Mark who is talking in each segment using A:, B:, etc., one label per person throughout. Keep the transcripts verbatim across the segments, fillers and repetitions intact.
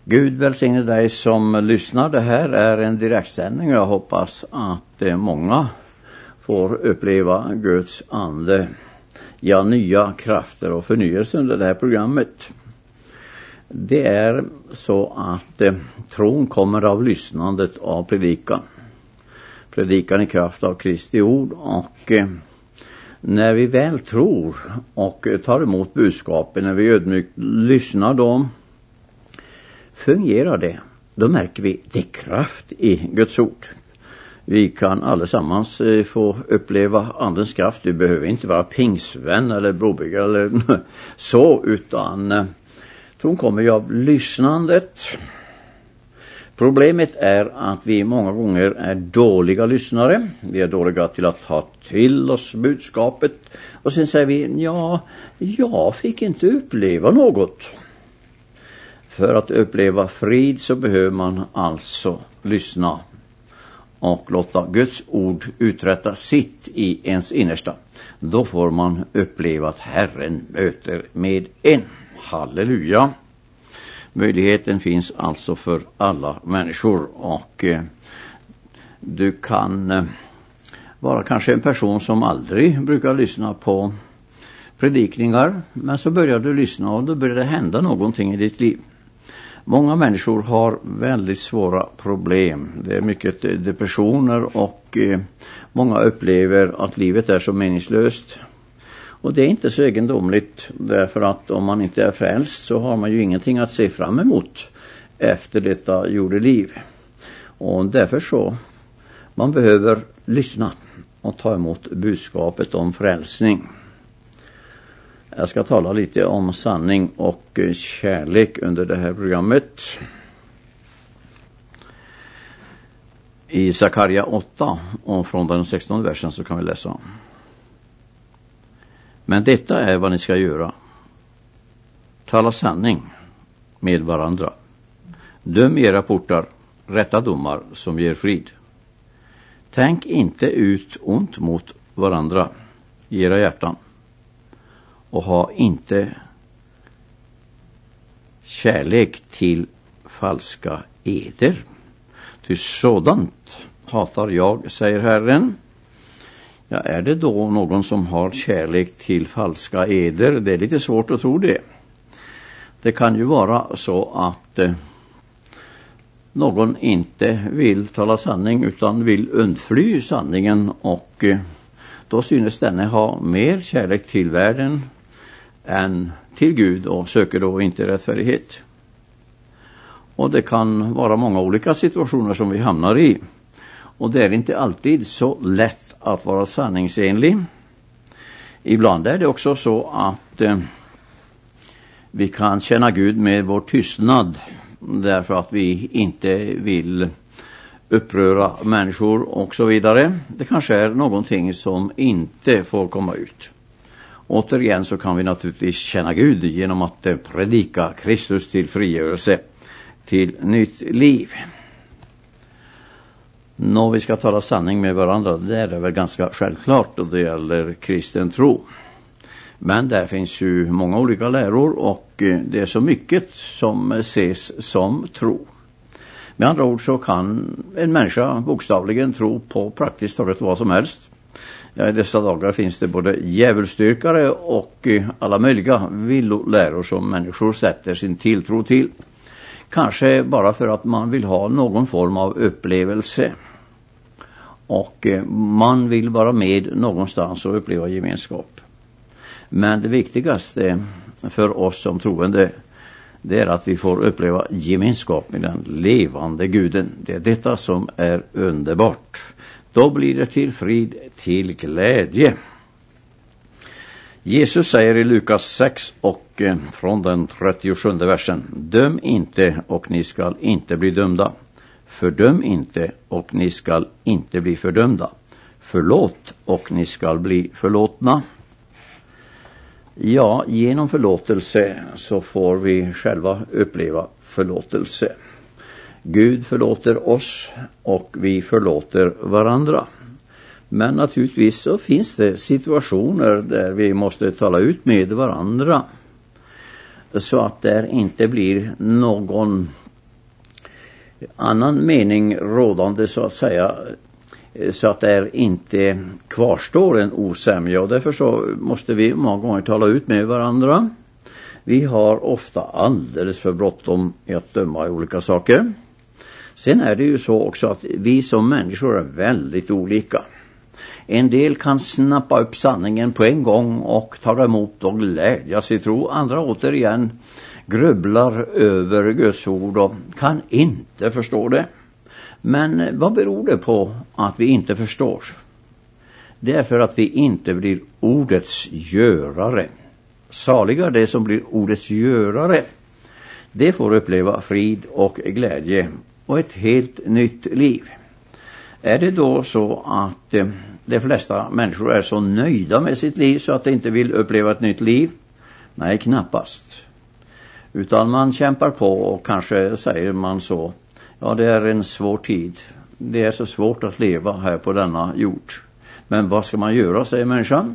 A: Gud välsigne dig som lyssnar. Det här är en direktsändning. Jag hoppas att många får uppleva Guds ande, ja, nya krafter och förnyelse under det här programmet. Det är så att eh, tron kommer av lyssnandet av predikan. Predikan i kraft av Kristi ord. Och eh, när vi väl tror och tar emot budskapet, när vi ödmjukt lyssnar då, fungerar det. Då märker vi det kraft i Guds ord. Vi kan allesammans eh, få uppleva andens kraft. Du behöver inte vara pingsvän eller brobyggare eller så, utan eh, tron kommer ju av lyssnandet. Problemet är att vi många gånger är dåliga lyssnare. Vi är dåliga till att ta till oss budskapet. Och sen säger vi, ja, jag fick inte uppleva något. För att uppleva frid så behöver man alltså lyssna och låta Guds ord uträtta sitt i ens innersta. Då får man uppleva att Herren möter med en. Halleluja! Möjligheten finns alltså för alla människor, och eh, du kan eh, vara kanske en person som aldrig brukar lyssna på predikningar, men så börjar du lyssna och då börjar det hända någonting i ditt liv. Många människor har väldigt svåra problem. Det är mycket depressioner, och eh, många upplever att livet är så meningslöst. Och det är inte så egendomligt, därför att om man inte är frälst så har man ju ingenting att se fram emot efter detta jordeliv. Och därför så man behöver lyssna och ta emot budskapet om frälsning. Jag ska tala lite om sanning och kärlek under det här programmet. I Sakaria åtta och från den sextonde versen så kan vi läsa. Men detta är vad ni ska göra. Tala sanning med varandra. Döm era portar, rätta domar som ger frid. Tänk inte ut ont mot varandra i era hjärtan. Och ha inte kärlek till falska eder. Ty sådant hatar jag, säger Herren. Ja, är det då någon som har kärlek till falska eder? Det är lite svårt att tro det. Det kan ju vara så att eh, någon inte vill tala sanning utan vill undfly sanningen, och eh, då synes denne ha mer kärlek till världen än till Gud och söker då inte rättfärdighet. Och det kan vara många olika situationer som vi hamnar i. Och det är inte alltid så lätt att vara sanningsenlig. Ibland är det också så att eh, vi kan känna Gud med vår tystnad, därför att vi inte vill uppröra människor och så vidare. Det kanske är någonting som inte får komma ut. Återigen så kan vi naturligtvis känna Gud genom att eh, predika Kristus till frigörelse, till nytt liv. Nå, vi ska tala sanning med varandra, det är väl ganska självklart, och det gäller kristen tro. Men där finns ju många olika läror, och det är så mycket som ses som tro. Med andra ord så kan en människa bokstavligen tro på praktiskt taget vad som helst. Ja, i dessa dagar finns det både djävulsdyrkare och alla möjliga villoläror som människor sätter sin tilltro till. Kanske bara för att man vill ha någon form av upplevelse. Och man vill vara med någonstans och uppleva gemenskap. Men det viktigaste för oss som troende, det är att vi får uppleva gemenskap med den levande Guden. Det är detta som är underbart. Då blir det till frid, till glädje. Jesus säger i Lukas sex och från den trettiosjunde versen: Döm inte och ni skall inte bli dömda. Fördöm inte och ni skall inte bli fördömda. Förlåt och ni skall bli förlåtna. Ja, genom förlåtelse så får vi själva uppleva förlåtelse. Gud förlåter oss och vi förlåter varandra. Men naturligtvis så finns det situationer där vi måste tala ut med varandra, så att det inte blir någon annan mening rådande så att säga, så att det är inte kvarstår en osämja, och därför så måste vi många gånger tala ut med varandra. Vi har ofta alldeles för bråttom i att döma i olika saker. Sen är det ju så också att vi som människor är väldigt olika. En del kan snappa upp sanningen på en gång och ta emot och glädjas i tro. Andra återigen grubblar över Guds ord och kan inte förstå det. Men vad beror det på att vi inte förstår? Det är för att vi inte blir ordets görare. Saliga det som blir ordets görare. Det får uppleva frid och glädje och ett helt nytt liv. Är det då så att eh, de flesta människor är så nöjda med sitt liv så att de inte vill uppleva ett nytt liv? Nej, knappast. Utan man kämpar på och kanske säger man så: ja, det är en svår tid. Det är så svårt att leva här på denna jord. Men vad ska man göra, säger människan?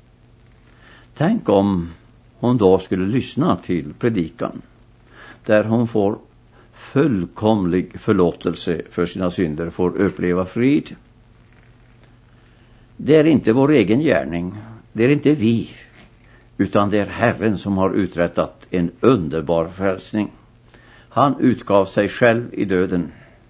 A: Tänk om hon då skulle lyssna till predikan, där hon får fullkomlig förlåtelse för sina synder, får uppleva frid. Det är inte vår egen gärning, det är inte vi, utan det är Herren som har uträttat en underbar frälsning. Han utgav sig själv i döden,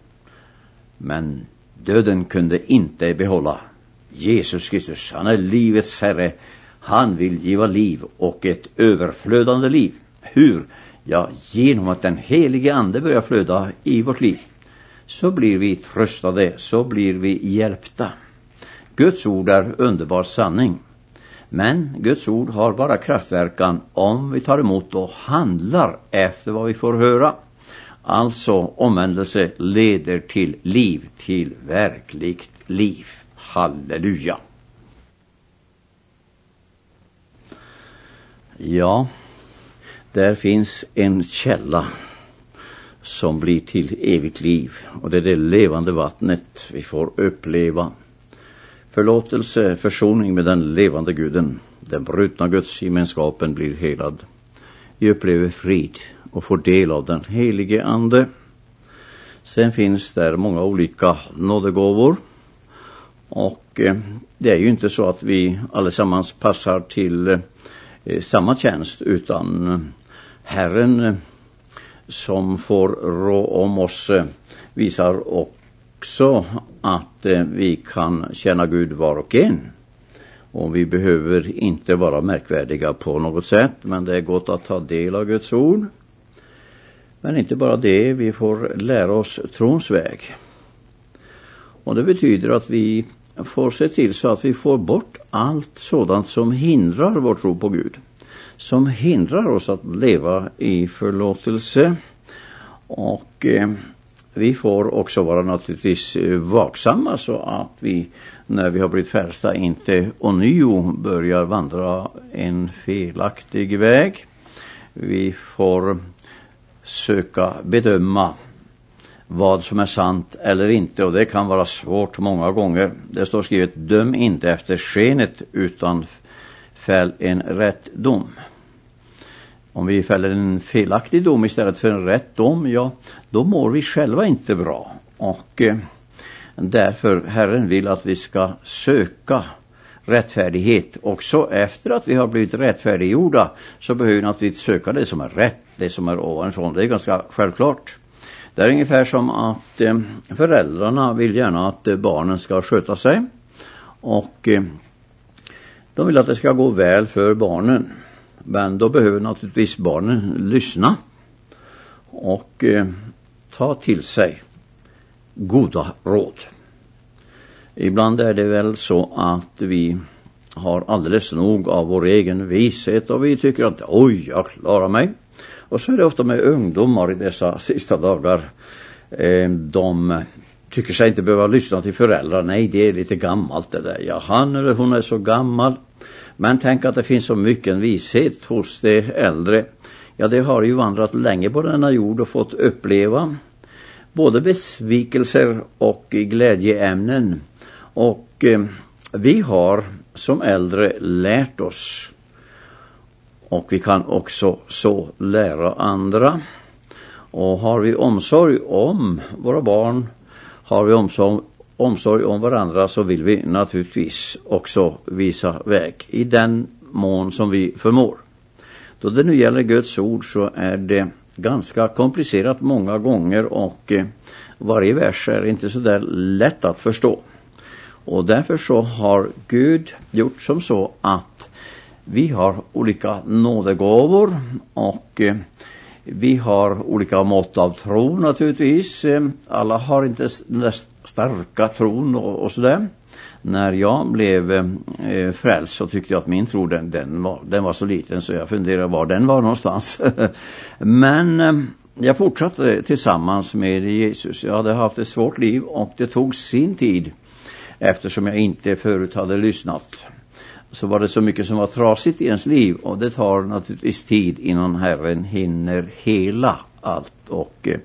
A: men döden kunde inte behålla Jesus Kristus. Han är livets Herre. Han vill giva liv och ett överflödande liv. Hur? Ja, genom att den helige ande börjar flöda i vårt liv, så blir vi tröstade, så blir vi hjälpta. Guds ord är underbar sanning. Men Guds ord har bara kraftverkan om vi tar emot och handlar efter vad vi får höra. Alltså omvändelse leder till liv, till verkligt liv. Halleluja. Ja, där finns en källa som blir till evigt liv, och det är det levande vattnet vi får uppleva. Förlåtelse, försoning med den levande Guden. Den brutna Guds gemenskapen blir helad. Vi upplever frid och får del av den helige ande. Sen finns där många olika nådegåvor. Och eh, det är ju inte så att vi allesammans passar till eh, samma tjänst, utan eh, Herren eh, som får rå om oss eh, visar också att eh, vi kan tjäna Gud var och en. Och vi behöver inte vara märkvärdiga på något sätt, men det är gott att ta del av Guds ord. Men inte bara det, vi får lära oss trons väg. Och det betyder att vi får se till så att vi får bort allt sådant som hindrar vår tro på Gud. Som hindrar oss att leva i förlåtelse. Och eh, vi får också vara naturligtvis vaksamma så att vi, när vi har blivit frälsta, inte ånyo börjar vandra en felaktig väg. Vi får söka bedöma vad som är sant eller inte, och det kan vara svårt många gånger. Det står skrivet: döm inte efter skenet utan fäll en rätt dom. Om vi fäller en felaktig dom istället för en rätt dom, ja, då mår vi själva inte bra. Och eh, därför Herren vill att vi ska söka rättfärdighet. Också efter att vi har blivit rättfärdiggjorda så behöver vi naturligtvis söka det som är rätt, det som är ovanifrån. Det är ganska självklart. Det är ungefär som att eh, föräldrarna vill gärna att eh, barnen ska sköta sig. Och eh, de vill att det ska gå väl för barnen. Men då behöver naturligtvis barnen lyssna och eh, ta till sig goda råd. Ibland är det väl så att vi har alldeles nog av vår egen vishet och vi tycker att oj, jag klarar mig. Och så är det ofta med ungdomar i dessa sista dagar. Eh, de tycker sig inte behöva lyssna till föräldrar. Nej, det är lite gammalt det där. Ja, han eller hon är så gammal. Men tänk att det finns så mycket vishet hos de äldre. Ja, det har ju vandrat länge på denna jord och fått uppleva både besvikelser och glädjeämnen. Och eh, vi har som äldre lärt oss. Och vi kan också så lära andra. Och har vi omsorg om våra barn, har vi omsorg, omsorg om varandra, så vill vi naturligtvis också visa väg i den mån som vi förmår. Då det nu gäller Guds ord så är det ganska komplicerat många gånger, och eh, varje vers är inte så där lätt att förstå. Och därför så har Gud gjort som så att vi har olika nådegåvor, och eh, vi har olika mått av tro naturligtvis. Alla har inte den starka tron och, och sådär. När jag blev eh, frälst så tyckte jag att min tro den, den, var, den var så liten så jag funderade var den var någonstans. Men eh, jag fortsatte tillsammans med Jesus. Jag hade haft ett svårt liv och det tog sin tid, eftersom jag inte förut hade lyssnat. Så var det så mycket som var trasigt i ens liv, och det tar naturligtvis tid innan Herren hinner hela allt, och eh,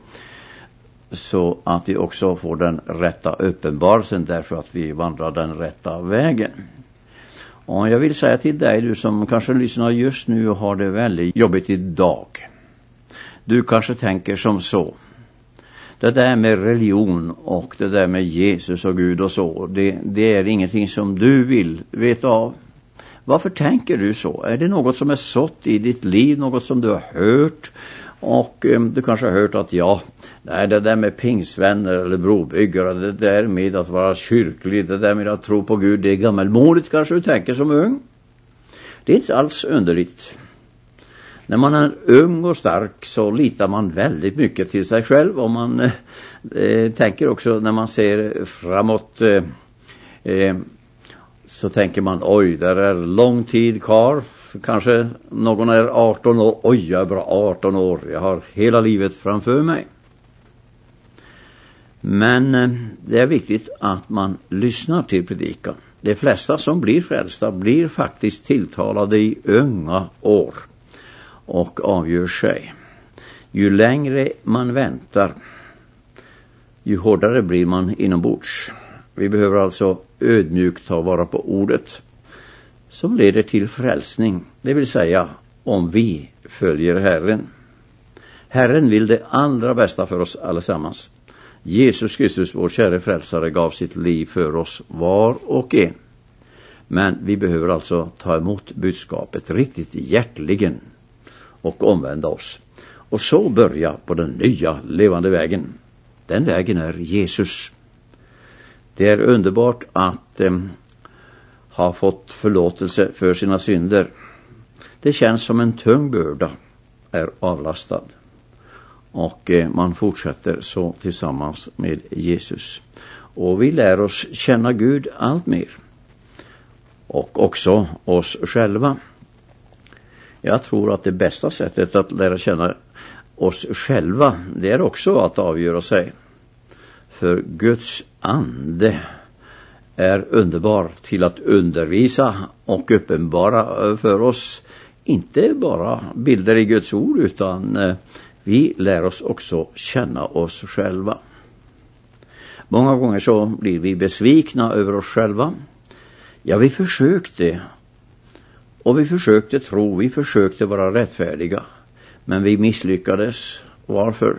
A: så att vi också får den rätta uppenbarelsen, därför att vi vandrar den rätta vägen. Och jag vill säga till dig, du som kanske lyssnar just nu och har det väldigt jobbigt idag. Du kanske tänker som så: det där med religion och det där med Jesus och Gud och så, det, det är ingenting som du vill veta av. Varför tänker du så? Är det något som är sått i ditt liv, något som du har hört? Och eh, du kanske har hört att ja, nej, det där med pingsvänner eller brobyggare, det där med att vara kyrklig, det där med att tro på Gud, det är gammalmodigt kanske du tänker som ung. Det är inte alls underligt. När man är ung och stark så litar man väldigt mycket till sig själv, och man eh, tänker också när man ser framåt eh, eh, så tänker man, oj, där är lång tid kvar. Kanske någon är arton år, oj, jag är bara arton år, jag har hela livet framför mig. Men eh, det är viktigt att man lyssnar till predikan. De flesta som blir frälsta blir faktiskt tilltalade i unga år och avgör sig. Ju längre man väntar, ju hårdare blir man inombords. Vi behöver alltså ödmjukt ta vara på ordet som leder till frälsning. Det vill säga, om vi följer Herren. Herren vill det allra bästa för oss allesammans. Jesus Kristus, vår käre frälsare, gav sitt liv för oss var och en. Men vi behöver alltså ta emot budskapet riktigt hjärtligen och omvända oss. Och så börja på den nya levande vägen. Den vägen är Jesus. Det är underbart att eh, ha fått förlåtelse för sina synder. Det känns som en tung börda är avlastad. Och eh, man fortsätter så tillsammans med Jesus. Och vi lär oss känna Gud allt mer. Och också oss själva. Jag tror att det bästa sättet att lära känna oss själva, det är också att avgöra sig. För Guds ande är underbar till att undervisa och uppenbara för oss inte bara bilder i Guds ord, utan vi lär oss också känna oss själva. Många gånger så blir vi besvikna över oss själva. Ja, vi försökte. Och vi försökte tro, vi försökte vara rättfärdiga. Men vi misslyckades. Varför?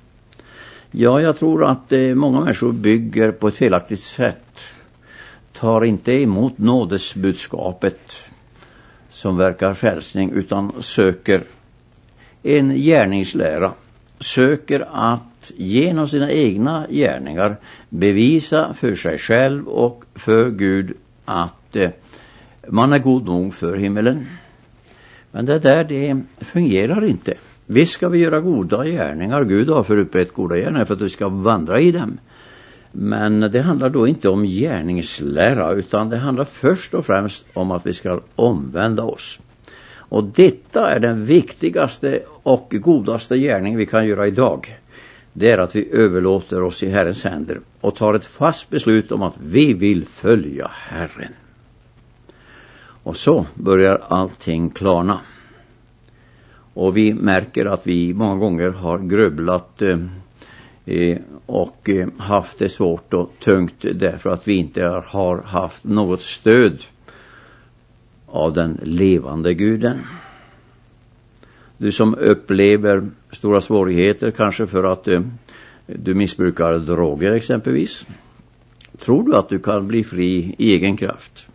A: Ja, jag tror att eh, många människor bygger på ett felaktigt sätt. Tar inte emot nådesbudskapet som verkar frälsning, utan söker en gärningslära. Söker att genom sina egna gärningar bevisa för sig själv och för Gud att eh, man är god nog för himmelen. Men det där, det fungerar inte. Visst ska vi göra goda gärningar. Gud har förutberett goda gärningar för att vi ska vandra i dem. Men det handlar då inte om gärningslära, utan det handlar först och främst om att vi ska omvända oss. Och detta är den viktigaste och godaste gärning vi kan göra idag. Det är att vi överlåter oss i Herrens händer och tar ett fast beslut om att vi vill följa Herren. Och så börjar allting klarna. Och vi märker att vi många gånger har grubblat eh, och eh, haft det svårt och tungt därför att vi inte har haft något stöd av den levande Guden. Du som upplever stora svårigheter, kanske för att eh, du missbrukar droger exempelvis. Tror du att du kan bli fri i egen kraft?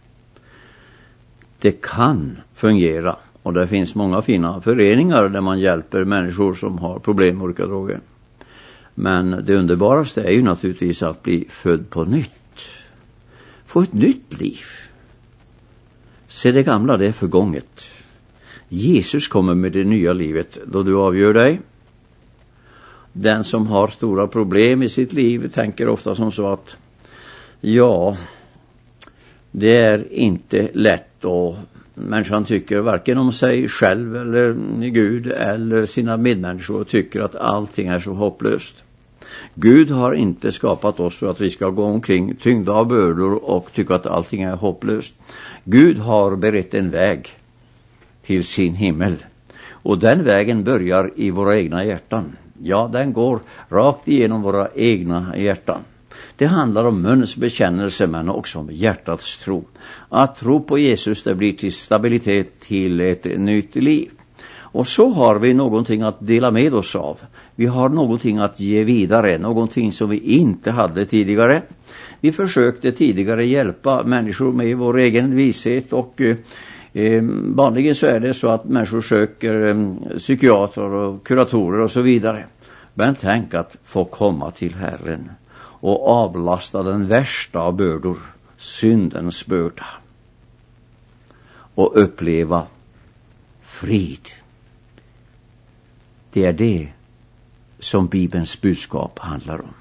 A: Det kan fungera. Och det finns många fina föreningar där man hjälper människor som har problem med olika droger. Men det underbaraste är ju naturligtvis att bli född på nytt. Få ett nytt liv. Se, det gamla, det är förgånget. Jesus kommer med det nya livet då du avgör dig. Den som har stora problem i sitt liv tänker ofta som så att ja, det är inte lätt, och människan tycker varken om sig själv eller Gud eller sina medmänniskor och tycker att allting är så hopplöst. Gud har inte skapat oss för att vi ska gå omkring tyngda av bördor och tycka att allting är hopplöst. Gud har berett en väg till sin himmel. Och den vägen börjar i våra egna hjärtan. Ja, den går rakt igenom våra egna hjärtan. Det handlar om munnens bekännelse, men också om hjärtats tro. Att tro på Jesus, det blir till stabilitet, till ett nytt liv. Och så har vi någonting att dela med oss av. Vi har någonting att ge vidare, någonting som vi inte hade tidigare. Vi försökte tidigare hjälpa människor med vår egen vishet, och eh, vanligen så är det så att människor söker eh, psykiatrer och kuratorer och så vidare. Men tänk att få komma till Herren och avlasta den värsta av bördor, syndens börda, och uppleva frid. Det är det som Bibelns budskap handlar om.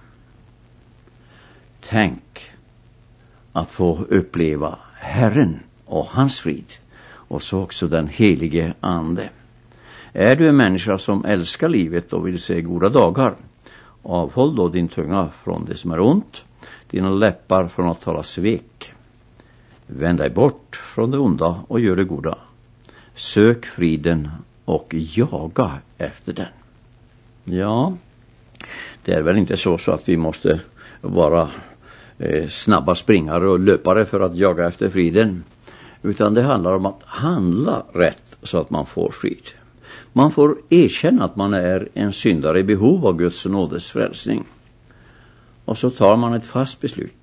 A: Tänk att få uppleva Herren och hans frid, och så också den helige ande. Är du en människa som älskar livet och vill se goda dagar, avhåll då din tunga från det som är ont, dina läppar från att tala svek. Vänd dig bort från det onda och gör det goda. Sök friden och jaga efter den. Ja, det är väl inte så, så att vi måste vara eh, snabba springare och löpare för att jaga efter friden. Utan det handlar om att handla rätt så att man får frid. Man får erkänna att man är en syndare i behov av Guds nådes frälsning. Och så tar man ett fast beslut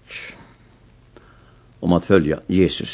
A: om att följa Jesus.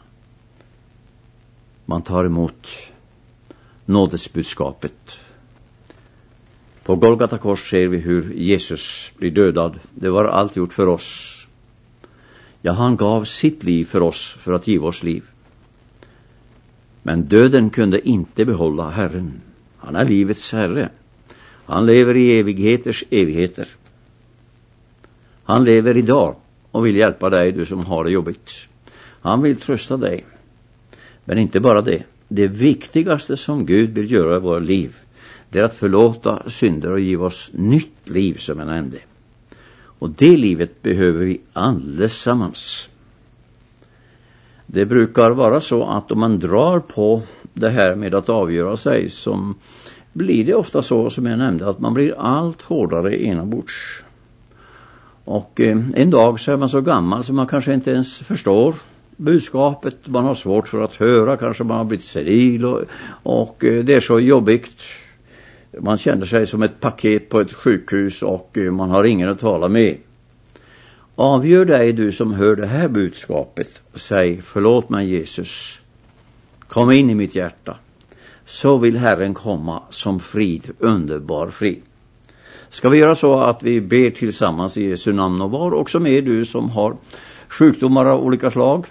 A: Man tar emot nådesbudskapet. På Golgata kors ser vi hur Jesus blir dödad. Det var allt gjort för oss. Ja, han gav sitt liv för oss för att ge oss liv. Men döden kunde inte behålla Herren. Han är livets Herre. Han lever i evigheters evigheter. Han lever idag och vill hjälpa dig, du som har det jobbigt. Han vill trösta dig. Men inte bara det. Det viktigaste som Gud vill göra i våra liv, det är att förlåta synder och ge oss nytt liv, som jag nämnde. Och det livet behöver vi allesammans. Det brukar vara så att om man drar på det här med att avgöra sig, som blir det ofta så, som jag nämnde, att man blir allt hårdare inombords. Och eh, en dag så är man så gammal så man kanske inte ens förstår budskapet. Man har svårt för att höra, kanske man har blivit senil och, och eh, det är så jobbigt. Man känner sig som ett paket på ett sjukhus och eh, man har ingen att tala med. Avgör dig, du som hör det här budskapet. Säg: förlåt mig Jesus. Kom in i mitt hjärta. Så vill Herren komma som frid, underbar frid. Ska vi göra så att vi ber tillsammans i Jesu namn, och var också med du som har sjukdomar av olika slag.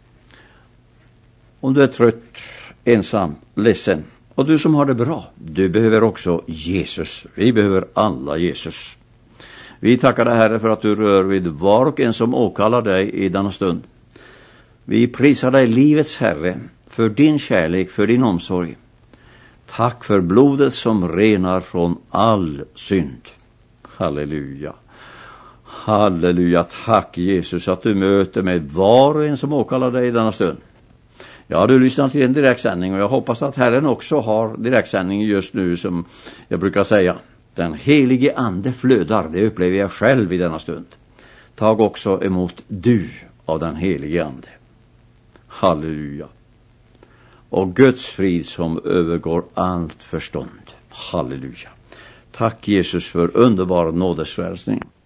A: Om du är trött, ensam, ledsen, och du som har det bra, du behöver också Jesus. Vi behöver alla Jesus. Vi tackar dig, Herre, för att du rör vid var och en som åkallar dig i denna stund. Vi prisar dig, livets Herre, för din kärlek, för din omsorg. Tack för blodet som renar från all synd. Halleluja. Halleluja. Tack Jesus att du möter med var och en som åkallar dig i denna stund. Ja, du lyssnar till en direktsändning, och jag hoppas att Herren också har direktsändning just nu, som jag brukar säga. Den helige ande flödar, det upplever jag själv i denna stund. Tag också emot du av den helige ande. Halleluja. och Guds frid som övergår allt förstånd. Halleluja. Tack Jesus för underbar nådesfrälsning.